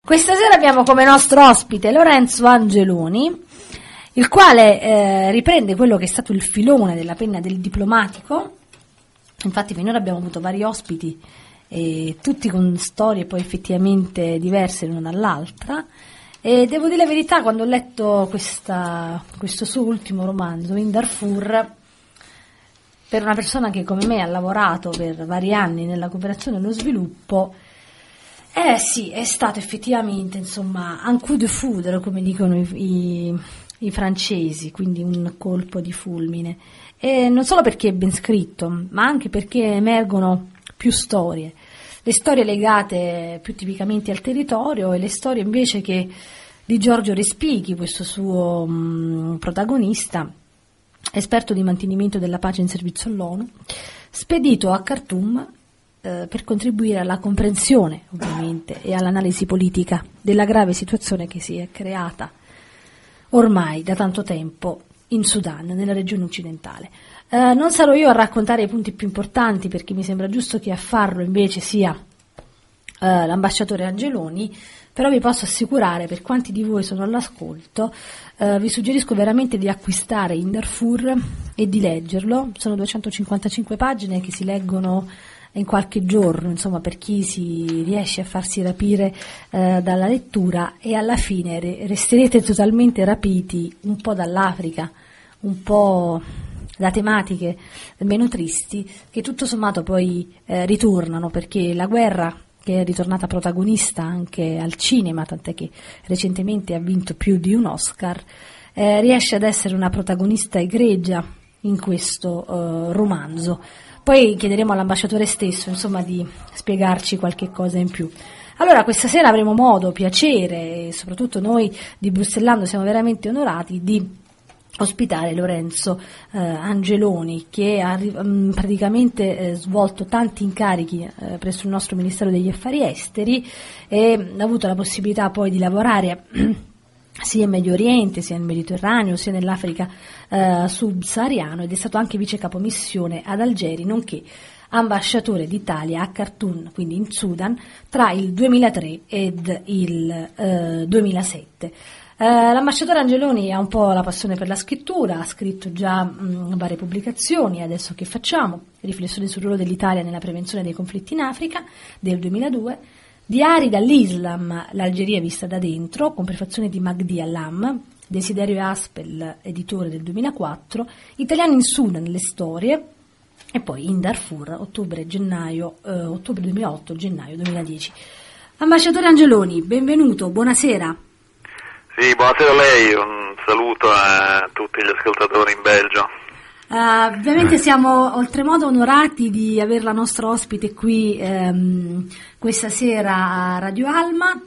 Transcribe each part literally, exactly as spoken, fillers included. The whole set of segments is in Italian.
Questa sera abbiamo come nostro ospite Lorenzo Angeloni, il quale eh, riprende quello che è stato il filone della penna del diplomatico. Infatti finora abbiamo avuto vari ospiti, eh, tutti con storie poi effettivamente diverse l'una dall'altra, e devo dire la verità, quando ho letto questa, questo suo ultimo romanzo, In Darfur, per una persona che come me ha lavorato per vari anni nella cooperazione e lo sviluppo, Eh sì, è stato effettivamente, insomma, un coup de foudre, come dicono i, i, i francesi, quindi un colpo di fulmine. E non solo perché è ben scritto, ma anche perché emergono più storie. Le storie legate più tipicamente al territorio e le storie invece che di Giorgio Respighi, questo suo mh, protagonista, esperto di mantenimento della pace in servizio all'ONU, spedito a Khartoum per contribuire alla comprensione, ovviamente, e all'analisi politica della grave situazione che si è creata ormai da tanto tempo in Sudan, nella regione occidentale. Eh, non sarò io a raccontare i punti più importanti, perché mi sembra giusto che a farlo invece sia eh, l'ambasciatore Angeloni, però vi posso assicurare, per quanti di voi sono all'ascolto, eh, vi suggerisco veramente di acquistare In Darfur e di leggerlo. Sono duecentocinquantacinque pagine che si leggono in qualche giorno, insomma, per chi si riesce a farsi rapire eh, dalla lettura, e alla fine re- resterete totalmente rapiti un po' dall'Africa, un po' da tematiche meno tristi, che tutto sommato poi eh, ritornano, perché la guerra, che è ritornata protagonista anche al cinema, tant'è che recentemente ha vinto più di un Oscar, eh, riesce ad essere una protagonista egregia in questo eh, romanzo. Poi chiederemo all'ambasciatore stesso, insomma, di spiegarci qualche cosa in più. Allora, questa sera avremo modo, piacere, e soprattutto noi di Bruxellando siamo veramente onorati di ospitare Lorenzo eh, Angeloni, che ha mh, praticamente eh, svolto tanti incarichi eh, presso il nostro Ministero degli Affari Esteri e mh, ha avuto la possibilità poi di lavorare sia in Medio Oriente, sia nel Mediterraneo, sia nell'Africa eh, subsahariano, ed è stato anche vice capomissione ad Algeri, nonché ambasciatore d'Italia a Khartoum, quindi in Sudan, tra il duemilatré ed il eh, duemilasette. Eh, l'ambasciatore Angeloni ha un po' la passione per la scrittura, ha scritto già mh, varie pubblicazioni. Adesso che facciamo? Riflessioni sul ruolo dell'Italia nella prevenzione dei conflitti in Africa, del duemiladue, Diari dall'Islam, l'Algeria vista da dentro, con prefazione di Magdi Allam, Desiderio Aspel, editore, del duemilaquattro, Italiani in Sudan, le storie, e poi In Darfur, ottobre-gennaio, eh, ottobre duemilaotto, gennaio duemiladieci. Ambasciatore Angeloni, benvenuto, buonasera. Sì, buonasera a lei, un saluto a tutti gli ascoltatori in Belgio. Uh, ovviamente siamo oltremodo onorati di aver la nostra ospite qui ehm, questa sera a Radio Alma.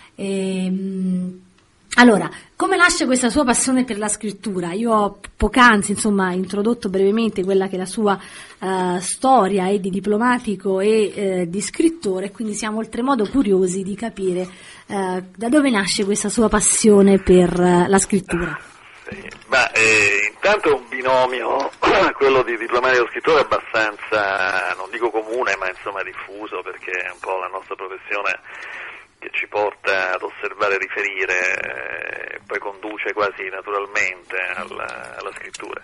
E, mh, allora, come nasce questa sua passione per la scrittura? Io ho poc'anzi, insomma, introdotto brevemente quella che è la sua uh, storia e di diplomatico e eh, di scrittore, quindi siamo oltremodo curiosi di capire uh, da dove nasce questa sua passione per uh, la scrittura. Sì, ma eh, intanto è un binomio, quello di diplomatico scrittore, abbastanza, non dico comune, ma insomma diffuso, perché è un po' la nostra professione che ci porta ad osservare e riferire, e poi conduce quasi naturalmente alla, alla scrittura.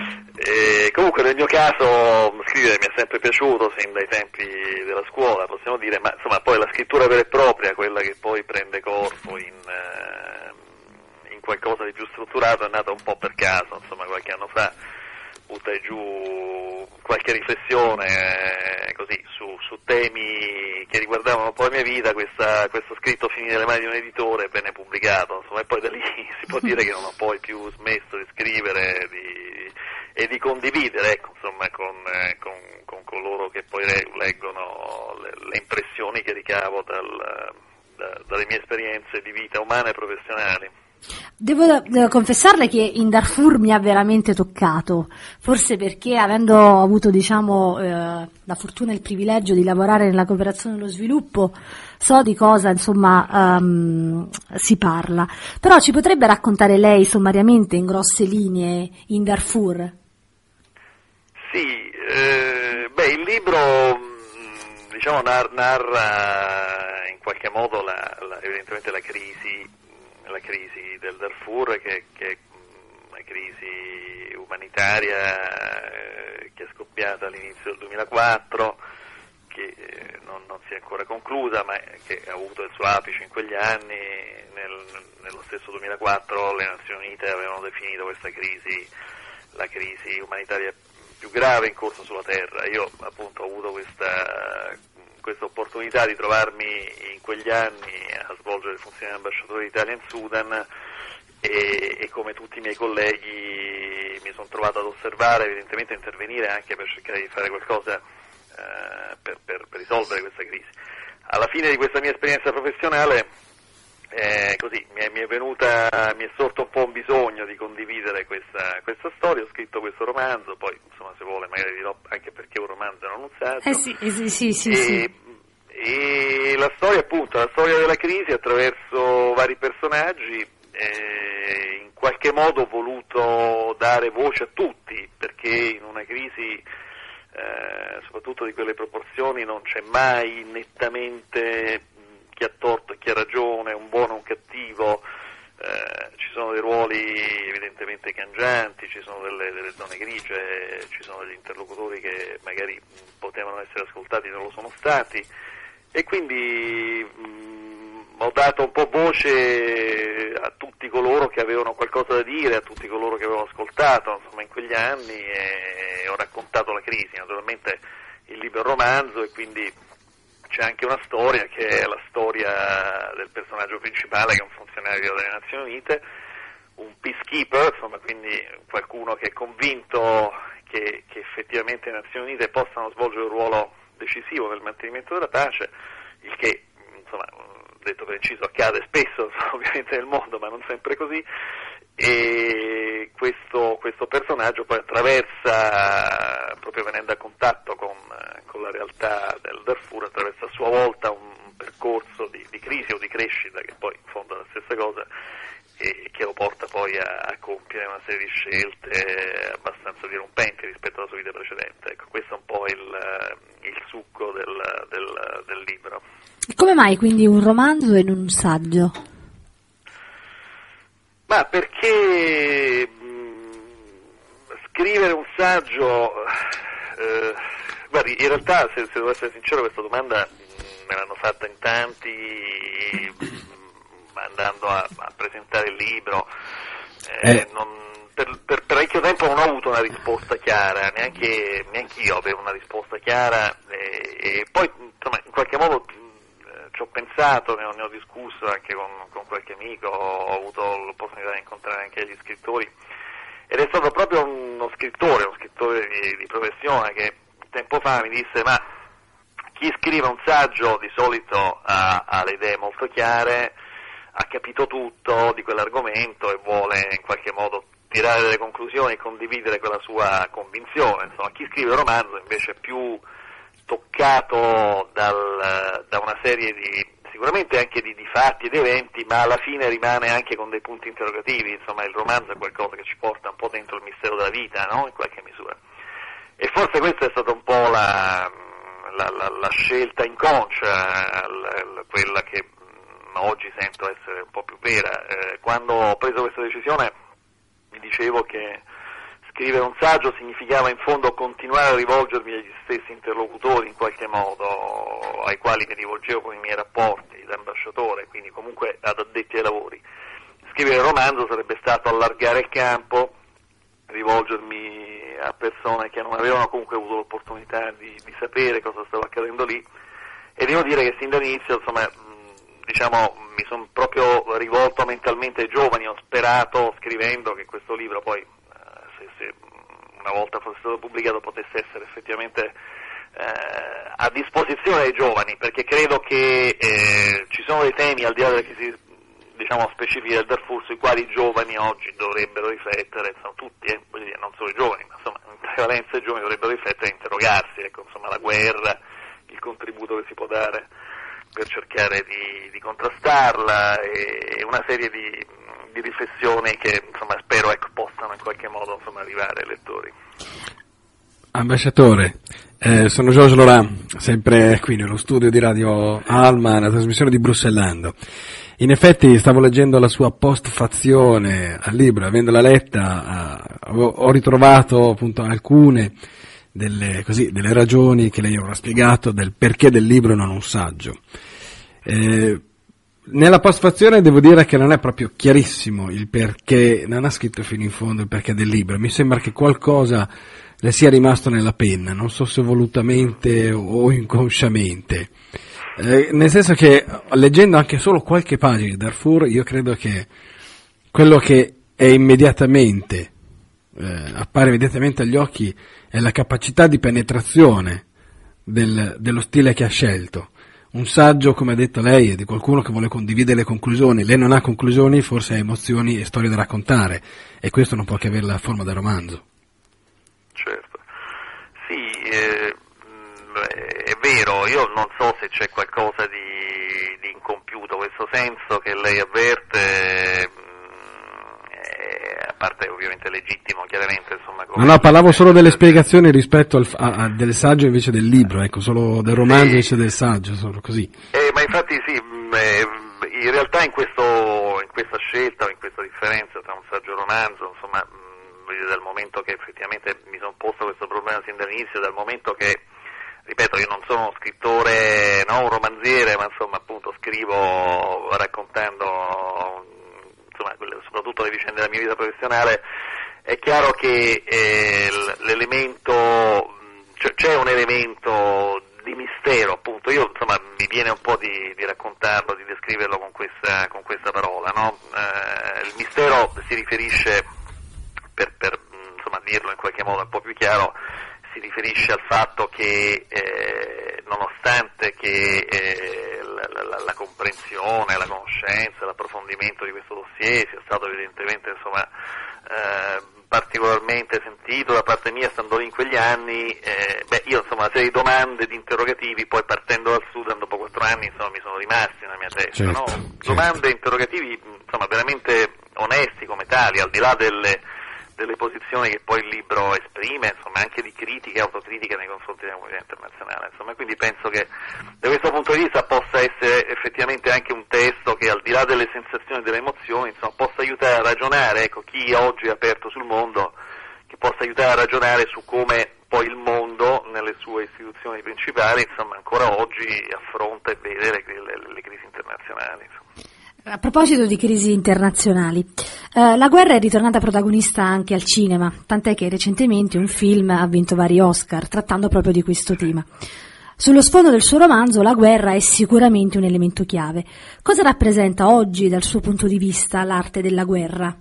E comunque nel mio caso scrivere mi è sempre piaciuto, sin dai tempi della scuola, possiamo dire, ma insomma poi la scrittura vera e propria, quella che poi prende corpo in... Eh, qualcosa di più strutturato, è nata un po' per caso, insomma qualche anno fa buttai giù qualche riflessione eh, così su, su temi che riguardavano un po' la mia vita. Questa, questo scritto finì nelle mani di un editore, venne pubblicato, insomma, e poi da lì si può dire che non ho poi più smesso di scrivere di, e di condividere, ecco, insomma, con, eh, con, con coloro che poi leggono le, le impressioni che ricavo dal, da, dalle mie esperienze di vita umana e professionali. Devo, devo confessarle che In Darfur mi ha veramente toccato, forse perché avendo avuto, diciamo, eh, la fortuna e il privilegio di lavorare nella cooperazione e lo sviluppo, so di cosa, insomma, um, si parla. Però ci potrebbe raccontare lei sommariamente, in grosse linee, In Darfur? Sì, eh, beh, il libro diciamo nar- narra in qualche modo la, la, evidentemente la crisi, la crisi del Darfur, che, che è una crisi umanitaria eh, che è scoppiata all'inizio del duemilaquattro, che eh, non, non si è ancora conclusa, ma che ha avuto il suo apice in quegli anni. Nel, nello stesso duemilaquattro le Nazioni Unite avevano definito questa crisi la crisi umanitaria più grave in corso sulla Terra. Io appunto ho avuto questa, questa opportunità di trovarmi in quegli anni a svolgere le funzioni di ambasciatore d'Italia in Sudan e, e come tutti i miei colleghi mi sono trovato ad osservare, evidentemente a intervenire anche per cercare di fare qualcosa eh, per, per, per risolvere questa crisi. Alla fine di questa mia esperienza professionale Eh, così mi è, mi è venuta, mi è sorto un po' un bisogno di condividere questa, questa storia. Ho scritto questo romanzo, poi insomma se vuole magari dirò anche perché un romanzo e non un saggio. Eh sì, sì, sì, sì, e, sì. e la storia appunto, la storia della crisi attraverso vari personaggi, eh, in qualche modo ho voluto dare voce a tutti, perché in una crisi eh, soprattutto di quelle proporzioni non c'è mai nettamente chi ha torto e chi ha ragione, un buono o un cattivo, eh, ci sono dei ruoli evidentemente cangianti, ci sono delle, delle zone grigie, ci sono degli interlocutori che magari potevano essere ascoltati e non lo sono stati, e quindi mh, ho dato un po' voce a tutti coloro che avevano qualcosa da dire, a tutti coloro che avevano ascoltato insomma in quegli anni, e ho raccontato la crisi. Naturalmente il libro è un romanzo e quindi c'è anche una storia che è la storia del personaggio principale, che è un funzionario delle Nazioni Unite, un peacekeeper, insomma, quindi qualcuno che è convinto che, che effettivamente le Nazioni Unite possano svolgere un ruolo decisivo nel mantenimento della pace, il che, insomma, detto per inciso, accade spesso ovviamente nel mondo, ma non sempre così, e questo, questo personaggio poi attraversa, proprio venendo a contatto con, con la realtà del Darfur, attraversa a sua volta un percorso di, di crisi o di crescita, che poi in fondo è la stessa cosa, e che lo porta poi a, a compiere una serie di scelte abbastanza dirompenti rispetto alla sua vita precedente. Ecco, questo è un po' il, il succo del, del, del libro. E come mai quindi un romanzo e non un saggio? Ma perché mh, scrivere un saggio, eh, guardi, in realtà se, se devo essere sincero questa domanda mh, me l'hanno fatta in tanti, mh, andando a, a presentare il libro, eh, eh. non, per, per parecchio tempo non ho avuto una risposta chiara, neanche, neanche io avevo una risposta chiara, e, e poi insomma in qualche modo ci ho pensato, ne ho, ne ho discusso anche con, con qualche amico, ho avuto l'opportunità di incontrare anche gli scrittori, ed è stato proprio uno scrittore, uno scrittore di, di professione, che tempo fa mi disse: ma chi scrive un saggio di solito ha, ha le idee molto chiare, ha capito tutto di quell'argomento e vuole in qualche modo tirare delle conclusioni e condividere quella sua convinzione. Insomma, chi scrive un romanzo invece è più toccato dal, da una serie di, sicuramente anche di, di fatti ed eventi, ma alla fine rimane anche con dei punti interrogativi. Insomma, il romanzo è qualcosa che ci porta un po' dentro il mistero della vita, no? In qualche misura. E forse questa è stata un po' la, la, la, la scelta inconscia, la, la, quella che mh, oggi sento essere un po' più vera. Eh, quando ho preso questa decisione mi dicevo che scrivere un saggio significava in fondo continuare a rivolgermi agli stessi interlocutori in qualche modo, ai quali mi rivolgevo con i miei rapporti da ambasciatore, quindi comunque ad addetti ai lavori. Scrivere un romanzo sarebbe stato allargare il campo, rivolgermi a persone che non avevano comunque avuto l'opportunità di, di sapere cosa stava accadendo lì, e devo dire che sin dall'inizio, insomma, diciamo, mi sono proprio rivolto mentalmente ai giovani. Ho sperato, scrivendo, che questo libro poi, se una volta fosse stato pubblicato, potesse essere effettivamente eh, a disposizione dei giovani, perché credo che eh, ci sono dei temi, al di là delle crisi, diciamo, specifiche del Darfur, sui quali i giovani oggi dovrebbero riflettere, sono tutti, eh, voglio dire, non solo i giovani, ma insomma in prevalenza i giovani dovrebbero riflettere e interrogarsi, ecco, insomma, la guerra, il contributo che si può dare per cercare di, di contrastarla, e una serie di, di riflessioni che, insomma, spero, ecco, possano in qualche modo, insomma, arrivare ai lettori. Ambasciatore, eh, sono Giorgio Laurent, sempre qui nello studio di Radio Alma, nella trasmissione di Bruxellando. In effetti stavo leggendo la sua postfazione al libro, avendola letta eh, ho ritrovato appunto alcune delle, così, delle ragioni che lei aveva spiegato del perché del libro e non un saggio. Eh, nella postfazione devo dire che non è proprio chiarissimo il perché, non ha scritto fino in fondo il perché del libro, mi sembra che qualcosa le sia rimasto nella penna, non so se volutamente o inconsciamente, eh, nel senso che leggendo anche solo qualche pagina di Darfur io credo che quello che è immediatamente eh, appare immediatamente agli occhi è la capacità di penetrazione del, dello stile che ha scelto. Un saggio, come ha detto lei, è di qualcuno che vuole condividere le conclusioni. Lei non ha conclusioni, forse ha emozioni e storie da raccontare, e questo non può che avere la forma da romanzo. Certo, sì, eh, è vero, io non so se c'è qualcosa di, di incompiuto, questo senso che lei avverte, eh, a parte ovviamente legittimo, chiaramente, insomma... No, no, parlavo solo delle spiegazioni rispetto al, a, a, del saggio invece del libro, ecco, solo del romanzo sì. Invece del saggio, solo così. Eh, ma infatti sì, eh, in realtà in, questo, in questa scelta, o in questa differenza tra un saggio e un romanzo, insomma... dal momento che effettivamente mi sono posto questo problema sin dall'inizio, dal momento che, ripeto, io non sono uno scrittore, no, un romanziere, ma insomma appunto scrivo raccontando insomma soprattutto le vicende della mia vita professionale, è chiaro che eh, l'elemento, cioè, c'è un elemento di mistero, appunto, io insomma mi viene un po' di, di raccontarlo, di descriverlo con questa, con questa parola, no? Eh, il mistero si riferisce, Per, per insomma dirlo in qualche modo un po' più chiaro, si riferisce al fatto che eh, nonostante che eh, la, la, la comprensione, la conoscenza, l'approfondimento di questo dossier sia stato evidentemente insomma eh, particolarmente sentito da parte mia stando lì in quegli anni, eh, beh io insomma una serie di domande, di interrogativi, poi partendo dal Sudan dopo quattro anni insomma mi sono rimasti nella mia testa, certo, no? certo. Domande, interrogativi insomma veramente onesti come tali, al di là delle delle posizioni che poi il libro esprime, insomma anche di critica e autocritica nei confronti della comunità internazionale, insomma, quindi penso che da questo punto di vista possa essere effettivamente anche un testo che al di là delle sensazioni e delle emozioni, insomma, possa aiutare a ragionare, ecco, chi oggi è aperto sul mondo, che possa aiutare a ragionare su come poi il mondo nelle sue istituzioni principali, insomma, ancora oggi affronta e vede le, le, le crisi internazionali, insomma. A proposito di crisi internazionali, eh, la guerra è ritornata protagonista anche al cinema, tant'è che recentemente un film ha vinto vari Oscar trattando proprio di questo tema. Sullo sfondo del suo romanzo la guerra è sicuramente un elemento chiave. Cosa rappresenta oggi dal suo punto di vista l'arte della guerra?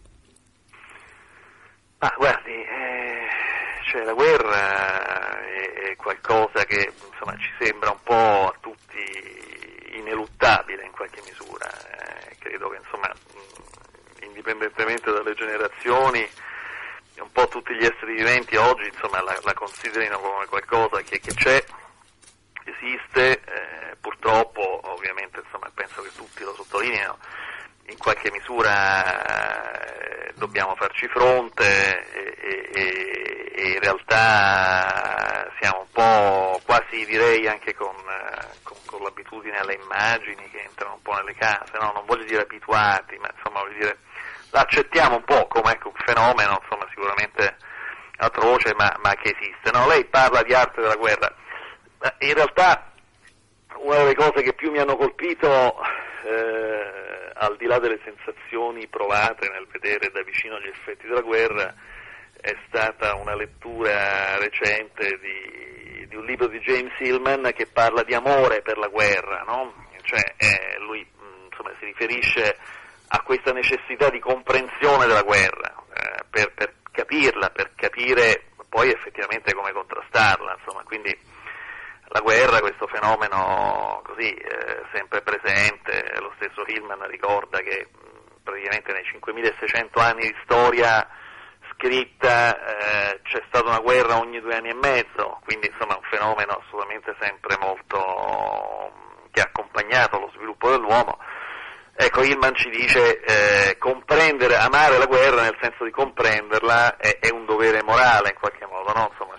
Ah, guardi, eh, cioè la guerra è, è qualcosa che insomma ci sembra un po' a tutti ineluttabile in qualche misura, eh, credo che insomma indipendentemente dalle generazioni un po' tutti gli esseri viventi oggi insomma la, la considerino come qualcosa che, che c'è, esiste, eh, purtroppo ovviamente insomma penso che tutti lo sottolineano, in qualche misura eh, dobbiamo farci fronte e, e, e in realtà siamo un po' quasi direi anche con, con, con l'abitudine alle immagini che entrano un po' nelle case, no? Non voglio dire abituati, ma insomma voglio dire l'accettiamo un po' come ecco, un fenomeno insomma sicuramente atroce ma, ma che esiste, no? Lei parla di arte della guerra, in realtà una delle cose che più mi hanno colpito eh, al di là delle sensazioni provate nel vedere da vicino gli effetti della guerra è stata una lettura recente di, di un libro di James Hillman che parla di amore per la guerra, no? Cioè eh, lui insomma si riferisce a questa necessità di comprensione della guerra eh, per, per capirla, per capire poi effettivamente come contrastarla, insomma, quindi la guerra, questo fenomeno così eh, sempre presente, lo stesso Hillman ricorda che mh, praticamente nei cinquemilaseicento anni di storia scritta eh, c'è stata una guerra ogni due anni e mezzo, quindi insomma un fenomeno assolutamente sempre molto mh, che ha accompagnato lo sviluppo dell'uomo. Ecco, Hillman ci dice eh, comprendere, amare la guerra nel senso di comprenderla è, è un dovere morale in qualche modo, no? Insomma,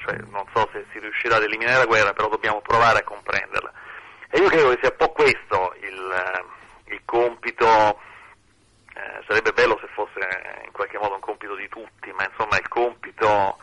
cioè non so se si riuscirà ad eliminare la guerra, però dobbiamo provare a comprenderla. E io credo che sia un po' questo il, il compito, eh, sarebbe bello se fosse in qualche modo un compito di tutti, ma insomma il compito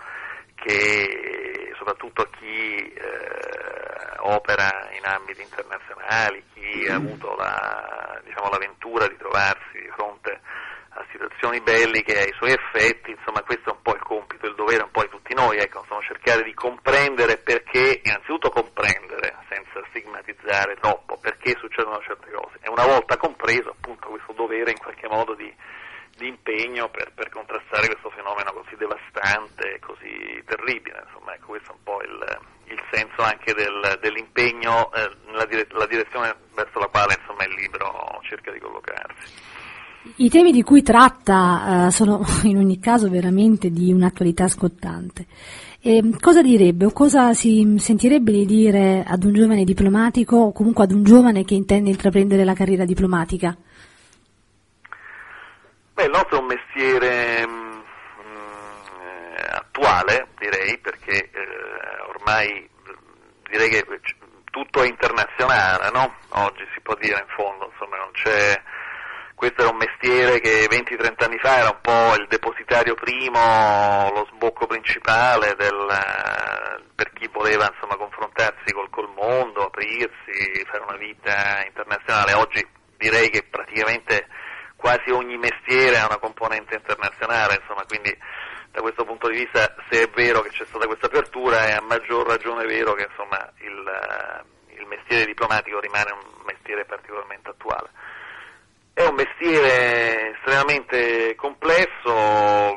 che soprattutto chi eh, opera in ambiti internazionali, chi ha avuto la, diciamo, l'avventura di trovarsi di fronte a situazioni belliche e ai suoi effetti, insomma questo è un po' il compito, il dovere un po' di tutti noi, ecco, insomma, cercare di comprendere perché, innanzitutto comprendere, senza stigmatizzare troppo, perché succedono certe cose, e una volta compreso appunto questo dovere in qualche modo di, di impegno per, per contrastare questo fenomeno così devastante e così terribile, insomma ecco questo è un po' il, il senso anche del, dell'impegno, eh, nella dire, la direzione verso la quale insomma il libro cerca di collocarsi. I temi di cui tratta uh, sono in ogni caso veramente di un'attualità scottante. E cosa direbbe o cosa si sentirebbe di dire ad un giovane diplomatico o comunque ad un giovane che intende intraprendere la carriera diplomatica? Beh, il nostro è un mestiere mh, attuale, direi, perché eh, ormai direi che tutto è internazionale, no? Oggi si può dire in fondo, insomma non c'è... Questo era un mestiere che venti trenta anni fa era un po' il depositario primo, lo sbocco principale del, per chi voleva insomma confrontarsi col, col mondo, aprirsi, fare una vita internazionale. Oggi direi che praticamente quasi ogni mestiere ha una componente internazionale, insomma, quindi da questo punto di vista se è vero che c'è stata questa apertura è a maggior ragione vero che insomma il, il mestiere diplomatico rimane un mestiere particolarmente attuale. È un mestiere estremamente complesso,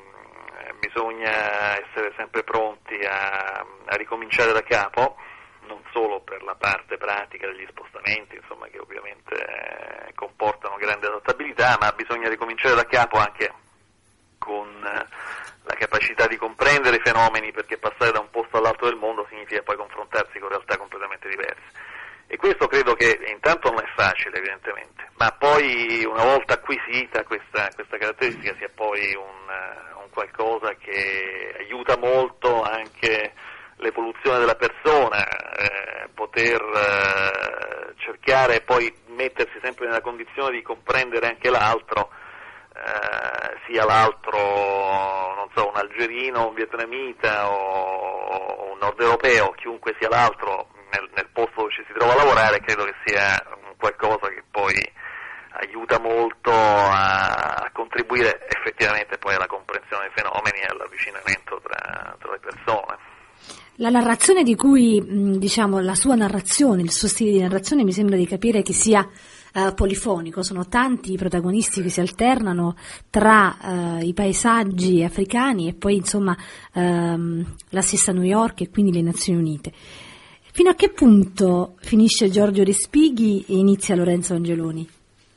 bisogna essere sempre pronti a, a ricominciare da capo, non solo per la parte pratica degli spostamenti, insomma, che ovviamente comportano grande adattabilità, ma bisogna ricominciare da capo anche con la capacità di comprendere i fenomeni, perché passare da un posto all'altro del mondo significa poi confrontarsi con realtà completamente diverse. E questo credo che intanto non è facile evidentemente, ma poi una volta acquisita questa, questa caratteristica sia poi un, un qualcosa che aiuta molto anche l'evoluzione della persona, eh, poter eh, cercare poi mettersi sempre nella condizione di comprendere anche l'altro, eh, sia l'altro, non so, un algerino, un vietnamita o un nord europeo, chiunque sia l'altro, Nel, nel posto dove ci si trova a lavorare, credo che sia un qualcosa che poi aiuta molto a, a contribuire effettivamente poi alla comprensione dei fenomeni e all'avvicinamento tra, tra le persone. La narrazione di cui, diciamo, la sua narrazione, il suo stile di narrazione mi sembra di capire che sia uh, polifonico, sono tanti i protagonisti che si alternano tra uh, i paesaggi africani e poi insomma uh, la stessa New York e quindi le Nazioni Unite. Fino a che punto finisce Giorgio Respighi e inizia Lorenzo Angeloni?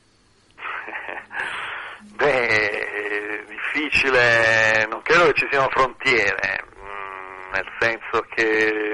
Beh, difficile, non credo che ci siano frontiere, mh, nel senso che,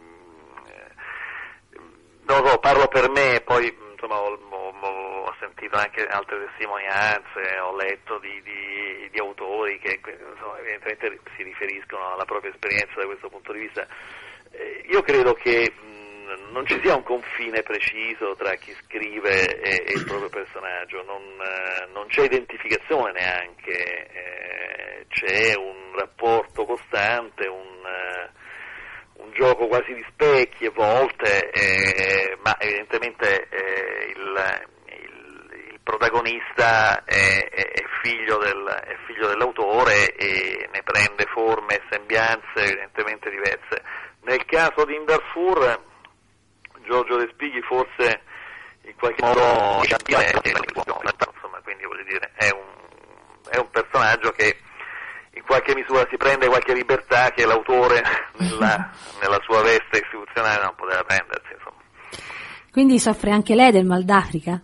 mh, non lo so, parlo per me, poi insomma ho, ho, ho sentito anche altre testimonianze, ho letto di, di, di autori che insomma, evidentemente si riferiscono alla propria esperienza da questo punto di vista. Io credo che mh, non ci sia un confine preciso tra chi scrive e, e il proprio personaggio, non, eh, non c'è identificazione neanche, eh, c'è un rapporto costante, un, eh, un gioco quasi di specchi a volte, eh, ma evidentemente eh, il, il, il protagonista è, è, è, figlio del, è figlio dell'autore e ne prende forme e sembianze evidentemente diverse. Nel caso di In Darfur, Giorgio Respighi forse in qualche modo insomma, quindi voglio dire, è un, è un personaggio che in qualche misura si prende qualche libertà che l'autore nella, nella sua veste istituzionale non poteva prendersi, insomma. Quindi soffre anche lei del mal d'Africa?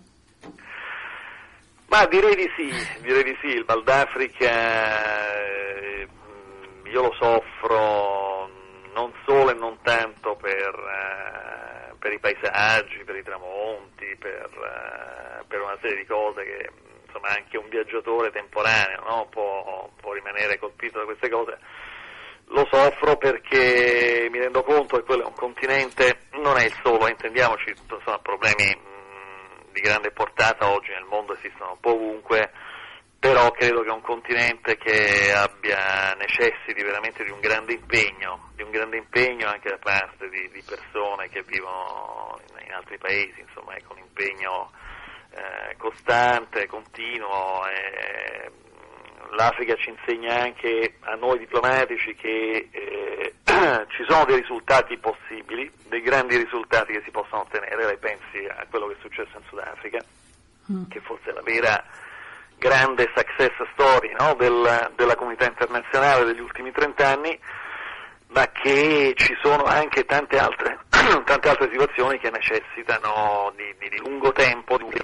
Ma direi di sì, direi di sì, il mal d'Africa eh, io lo soffro non solo e non tanto per, eh, per i paesaggi, per i tramonti, per, eh, per una serie di cose che insomma anche un viaggiatore temporaneo, no, può, può rimanere colpito da queste cose. lo soffro perché mi rendo conto che quello è un continente, non è il solo, intendiamoci, sono problemi mh, di grande portata oggi nel mondo, esistono un po' ovunque, però credo che è un continente che abbia, necessiti veramente di un grande impegno, di un grande impegno anche da parte di, di persone che vivono in, in altri paesi, insomma, ecco, un impegno eh, costante, continuo. Eh, L'Africa ci insegna anche a noi diplomatici che eh, ci sono dei risultati possibili, dei grandi risultati che si possono ottenere. Lei pensi a quello che è successo in Sudafrica, mm. che forse è la vera grande success story, no? Del, della comunità internazionale degli ultimi trent'anni, ma che ci sono anche tante altre, tante altre situazioni che necessitano di, di, di lungo tempo, di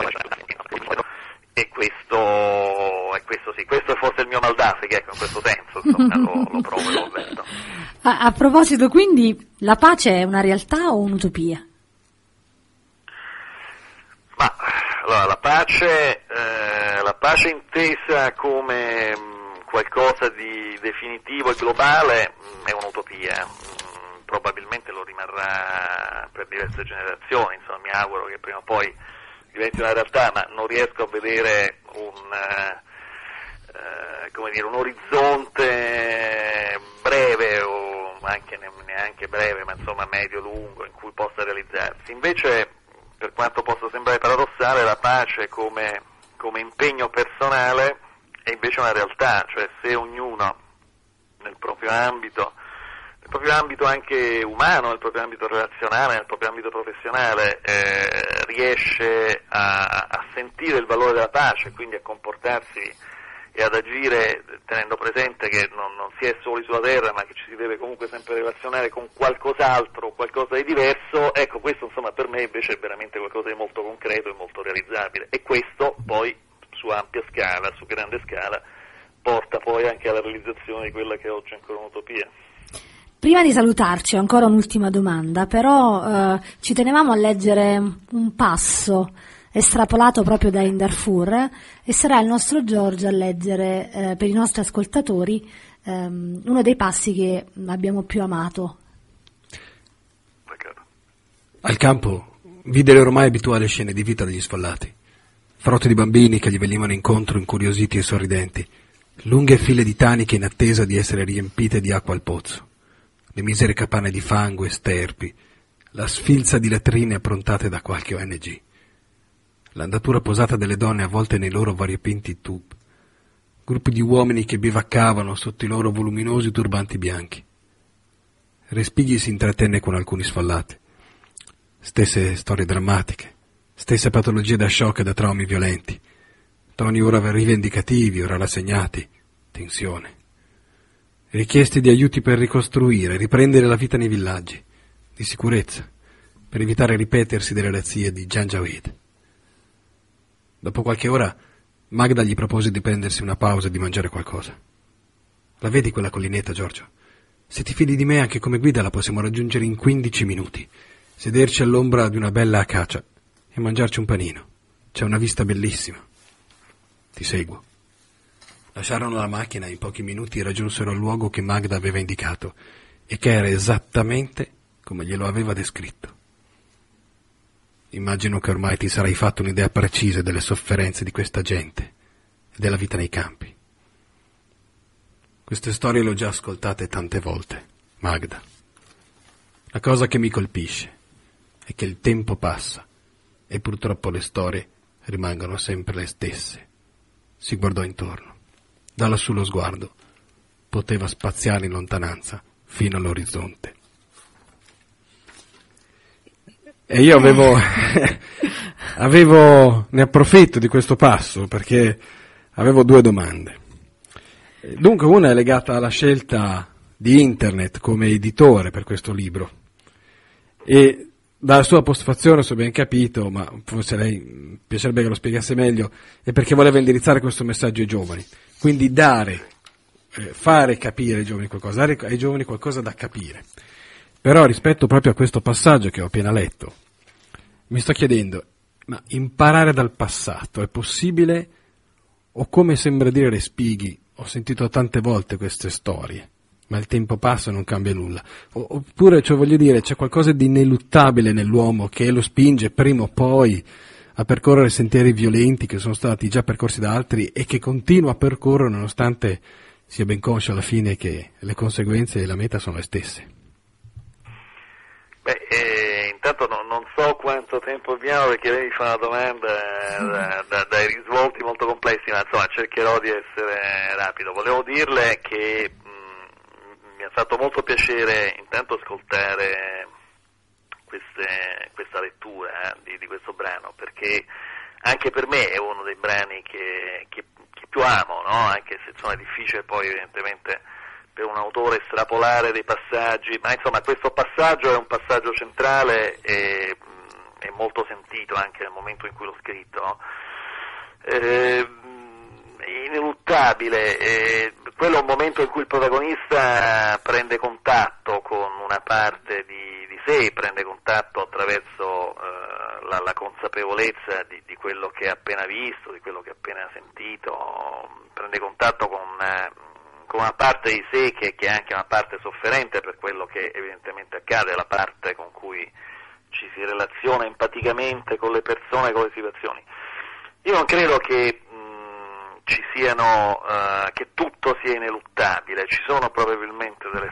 e questo, e questo sì, questo è forse il mio mal d'Africa, ecco, in questo senso, insomma, lo, lo provo e lo avverto. A, a proposito, quindi, la pace è una realtà o un'utopia? Ma, allora, la pace, eh, la pace intesa come mh, qualcosa di definitivo e globale mh, è un'utopia, mh, probabilmente lo rimarrà per diverse generazioni, insomma, mi auguro che prima o poi diventi una realtà, ma non riesco a vedere un, eh, come dire, un orizzonte breve o anche neanche breve, ma insomma medio-lungo in cui possa realizzarsi. Invece, per quanto possa sembrare paradossale, la pace come, come impegno personale è invece una realtà, cioè se ognuno nel proprio ambito, nel proprio ambito anche umano, nel proprio ambito relazionale, nel proprio ambito professionale, eh, riesce a, a sentire il valore della pace, quindi a comportarsi e ad agire tenendo presente che non, non si è soli sulla terra, ma che ci si deve comunque sempre relazionare con qualcos'altro, qualcosa di diverso, ecco, questo insomma per me invece è veramente qualcosa di molto concreto e molto realizzabile, e questo poi su ampia scala, su grande scala, porta poi anche alla realizzazione di quella che è oggi ancora un'utopia. Prima di salutarci, ancora un'ultima domanda, però eh, ci tenevamo a leggere un passo estrapolato proprio da In Darfur, e sarà il nostro Giorgio a leggere eh, per i nostri ascoltatori ehm, uno dei passi che abbiamo più amato. Al campo vide le ormai abituali scene di vita degli sfollati, frotte di bambini che gli venivano incontro incuriositi e sorridenti, lunghe file di taniche in attesa di essere riempite di acqua al pozzo, le misere capanne di fango e sterpi, la sfilza di latrine approntate da qualche O N G, l'andatura posata delle donne avvolte nei loro variopinti tube, gruppi di uomini che bivaccavano sotto i loro voluminosi turbanti bianchi. Respighi si intrattenne con alcuni sfollati. Stesse storie drammatiche, stesse patologie da shock e da traumi violenti, toni ora rivendicativi, ora rassegnati, tensione. Richieste di aiuti per ricostruire, riprendere la vita nei villaggi, di sicurezza, per evitare il ripetersi delle razzie di Janjaweed. Dopo qualche ora, Magda gli propose di prendersi una pausa e di mangiare qualcosa. La vedi quella collinetta, Giorgio? Se ti fidi di me, anche come guida la possiamo raggiungere in quindici minuti, sederci all'ombra di una bella acacia e mangiarci un panino. C'è una vista bellissima. Ti seguo. Lasciarono la macchina e in pochi minuti raggiunsero il luogo che Magda aveva indicato e che era esattamente come glielo aveva descritto. Immagino che ormai ti sarai fatto un'idea precisa delle sofferenze di questa gente e della vita nei campi. Queste storie le ho già ascoltate tante volte, Magda. La cosa che mi colpisce è che il tempo passa e purtroppo le storie rimangono sempre le stesse. Si guardò intorno. Da lassù lo sguardo poteva spaziare in lontananza fino all'orizzonte. E io avevo, avevo, ne approfitto di questo passo perché avevo due domande. Dunque una è legata alla scelta di Internet come editore per questo libro, e dalla sua postfazione, se ho ben capito, ma forse lei piacerebbe che lo spiegasse meglio, è perché voleva indirizzare questo messaggio ai giovani, quindi dare, eh, fare capire ai giovani qualcosa, dare ai giovani qualcosa da capire. Però rispetto proprio a questo passaggio che ho appena letto, mi sto chiedendo, ma imparare dal passato è possibile, o come sembra dire Respighi, ho sentito tante volte queste storie, ma il tempo passa e non cambia nulla. O, oppure, cioè, voglio dire, c'è qualcosa di ineluttabile nell'uomo che lo spinge prima o poi a percorrere sentieri violenti che sono stati già percorsi da altri e che continua a percorrere nonostante sia ben conscio alla fine che le conseguenze e la meta sono le stesse. Beh, eh, intanto no, non so quanto tempo abbiamo perché lei mi fa una domanda da, da, dai risvolti molto complessi, ma insomma cercherò di essere rapido. Volevo dirle che mh, mi ha fatto molto piacere intanto ascoltare queste, questa lettura eh, di, di questo brano, perché anche per me è uno dei brani che, che, che più amo, no? Anche se insomma è difficile poi evidentemente per un autore estrapolare dei passaggi, ma insomma questo passaggio è un passaggio centrale e mh, è molto sentito anche nel momento in cui l'ho scritto, no? eh, ineluttabile, eh, quello è un momento in cui il protagonista prende contatto con una parte di, di sé, prende contatto attraverso eh, la, la consapevolezza di, di quello che ha appena visto, di quello che ha appena sentito, prende contatto con una, con una parte di sé che, che è anche una parte sofferente per quello che evidentemente accade, la parte con cui ci si relaziona empaticamente con le persone, con le situazioni. Io non credo che mh, ci siano, uh, che tutto sia ineluttabile, ci sono probabilmente delle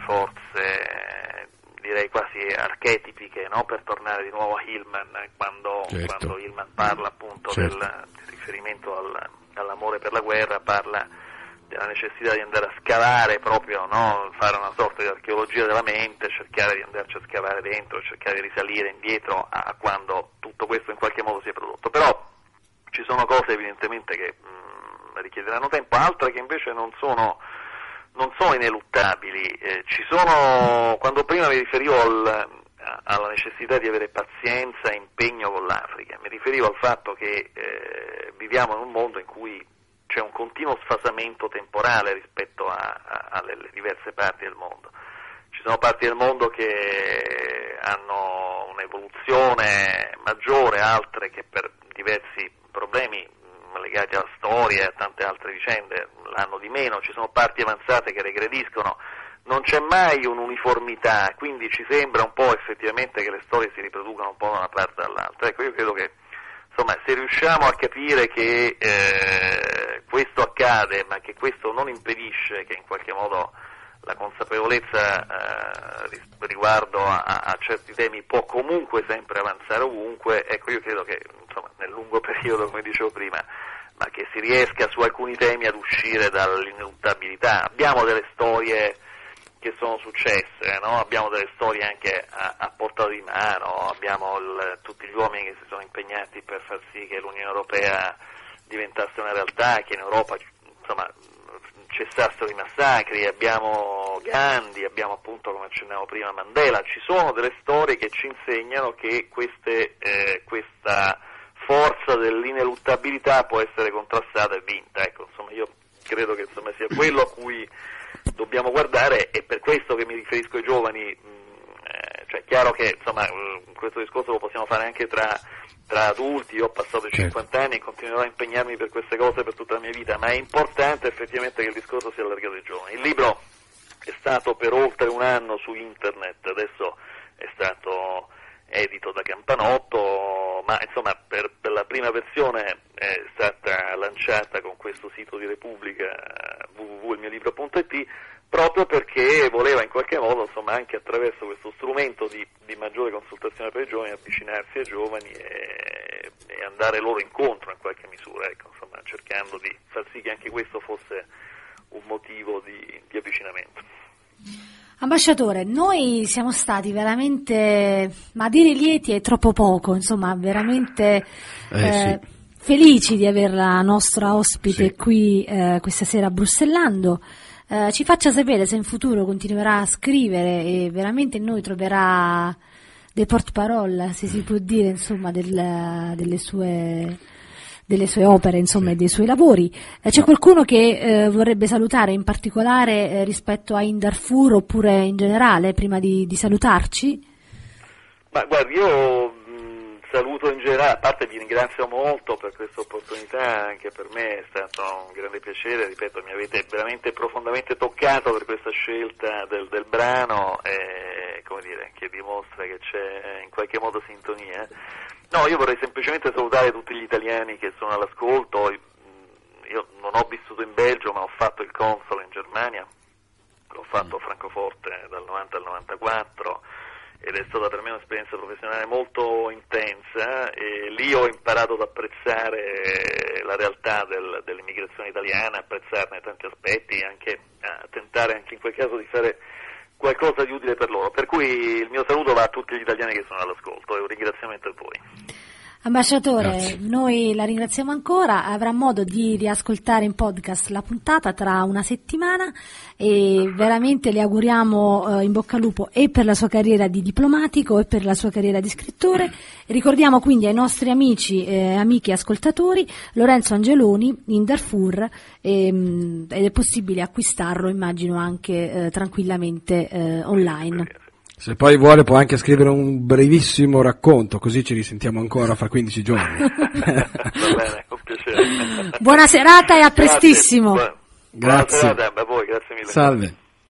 forze, direi quasi archetipiche, no? Per tornare di nuovo a Hillman, quando, certo. quando Hillman parla appunto certo. del, del riferimento al, all'amore per la guerra, parla della necessità di andare a scavare proprio, no? Fare una sorta di archeologia della mente, cercare di andarci a scavare dentro, cercare di risalire indietro a quando tutto questo in qualche modo si è prodotto. Però ci sono cose evidentemente che mh, richiederanno tempo, altre che invece non sono, non sono ineluttabili. Eh, ci sono, quando prima mi riferivo al, alla necessità di avere pazienza e impegno con l'Africa, mi riferivo al fatto che eh, viviamo in un mondo in cui c'è un continuo sfasamento temporale rispetto a, a, alle diverse parti del mondo. Ci sono parti del mondo che hanno un'evoluzione maggiore, altre che per diversi problemi legati alla storia e a tante altre vicende l'hanno di meno, ci sono parti avanzate che regrediscono, non c'è mai un'uniformità, quindi ci sembra un po' effettivamente che le storie si riproducano un po' da una parte all'altra. Ecco, io credo che insomma, se riusciamo a capire che eh, questo accade, ma che questo non impedisce che in qualche modo la consapevolezza eh, riguardo a, a certi temi può comunque sempre avanzare ovunque, ecco, io credo che insomma, nel lungo periodo, come dicevo prima, ma che si riesca su alcuni temi ad uscire dall'ineluttabilità. Abbiamo delle storie che sono successe, no? Abbiamo delle storie anche a, a portata di mano, abbiamo il, tutti gli uomini che si sono impegnati per far sì che l'Unione Europea diventasse una realtà, che in Europa insomma cessassero i massacri, abbiamo Gandhi, abbiamo appunto, come accennavo prima, Mandela. Ci sono delle storie che ci insegnano che queste, eh, questa forza dell'ineluttabilità può essere contrastata e vinta. Ecco, insomma, io credo che insomma sia quello a cui dobbiamo guardare, e per questo che mi riferisco ai giovani. Eh, cioè è chiaro che insomma questo discorso lo possiamo fare anche tra, tra adulti. Io ho passato i certo. cinquanta anni e continuerò a impegnarmi per queste cose per tutta la mia vita, ma è importante effettivamente che il discorso sia allargato ai giovani. Il libro è stato per oltre un anno su internet, adesso è stato edito da Campanotto, ma insomma per, per la prima versione è stata lanciata con questo sito di Repubblica w w w punto il mio libro punto i t, proprio perché voleva in qualche modo insomma anche attraverso questo strumento di, di maggiore consultazione per i giovani avvicinarsi ai giovani e, e andare loro incontro in qualche misura, ecco, insomma cercando di far sì che anche questo fosse un motivo di, di avvicinamento. Ambasciatore, noi siamo stati veramente, ma dire lieti è troppo poco, insomma veramente eh, eh, sì. felici di aver la nostra ospite sì. qui eh, questa sera a Brussellando. Eh, ci faccia sapere se in futuro continuerà a scrivere e veramente noi troverà dei porte-parole, se si può dire, insomma, del, delle sue... delle sue opere, insomma, sì. e dei suoi lavori. Eh, c'è no. qualcuno che eh, vorrebbe salutare in particolare eh, rispetto a In Darfur oppure in generale, prima di, di salutarci? Ma guardi, io mh, saluto in generale, a parte vi ringrazio molto per questa opportunità, anche per me è stato un grande piacere, ripeto, mi avete veramente profondamente toccato per questa scelta del, del brano, e, come dire, che dimostra che c'è in qualche modo sintonia. No, io vorrei semplicemente salutare tutti gli italiani che sono all'ascolto. Io non ho vissuto in Belgio, ma ho fatto il console in Germania, l'ho fatto a Francoforte dal novanta al novantaquattro, ed è stata per me un'esperienza professionale molto intensa, e lì ho imparato ad apprezzare la realtà del, dell'immigrazione italiana, apprezzarne tanti aspetti, anche a tentare anche in quel caso di fare qualcosa di utile per loro. Per cui il mio saluto va a tutti gli italiani che sono all'ascolto e un ringraziamento a voi. Ambasciatore, Grazie. noi la ringraziamo ancora, avrà modo di riascoltare in podcast la puntata tra una settimana e veramente le auguriamo eh, in bocca al lupo e per la sua carriera di diplomatico e per la sua carriera di scrittore. Ricordiamo quindi ai nostri amici e eh, amiche ascoltatori Lorenzo Angeloni in Darfur, ehm, ed è possibile acquistarlo, immagino, anche eh, tranquillamente eh, online. Se poi vuole può anche scrivere un brevissimo racconto, così ci risentiamo ancora fra quindici giorni. Va bene, con piacere. Buona serata e a prestissimo. Grazie. Buona, Grazie. buona serata a voi, grazie mille. Salve.